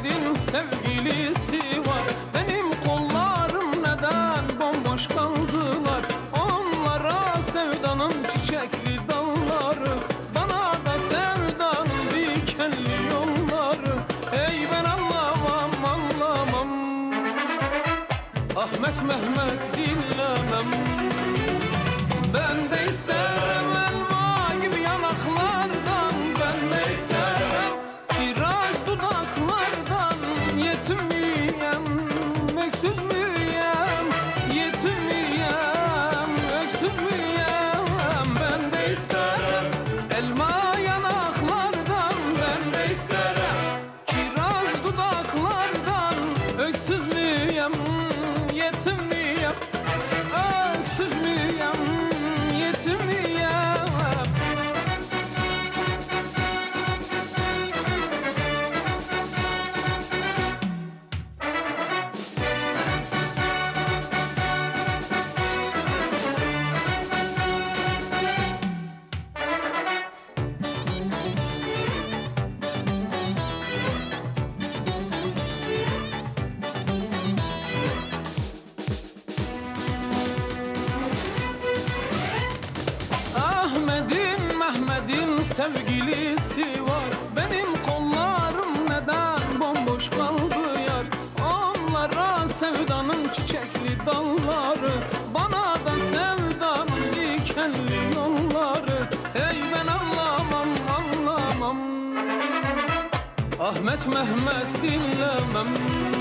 Ahmet'in sevgilisi var. Benim kollarım neden bomboş kaldılar? Onlara sevdanın çiçekli dalları, bana da sevdanın dikenli yolları. Ey ben anlamam, anlamam, Ahmet Mehmet dinlemem. Ben de isterim elma gibi yanaklardan, ben de isterim kiraz dudaklardan. Yetim miyim, öksüz müyüm? Yetim miyim, öksüz müyüm? Ben de isterim elma yanaklardan, ben de isterim kiraz dudaklardan. Öksüz müyüm, yetim miyim, öksüz müyüm, yetim miyim? Mehmet'in sevgilisi var. Benim kollarım neden bomboş kaldı yar? Onlara sevdanın çiçekli dalları, bana da sevdanın dikenli yolları. Ey ben anlamam, anlamam, Ahmet Mehmet dinlemem.